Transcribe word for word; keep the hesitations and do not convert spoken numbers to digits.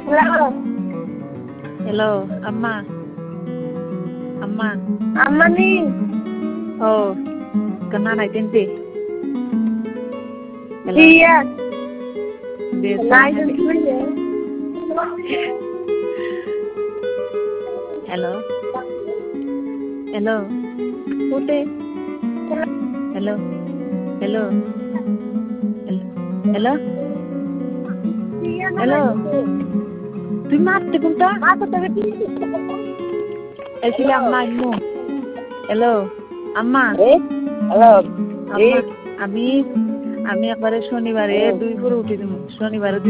Hello. Hello, Amma. Amma. Amma ni. Oh, kena naik tente. Hello. Iya. Desa. Naik tente ya. Hello. Hello. Ute. Hello. Hello. Hello. Hello. তুই মারতে কোনটা? এসিলে আম্মা আম্মু। Hello আম্মা। Hello. আম্মা আমি আমি একবারে শনিবারে দুই করে উঠে দিব শনিবারে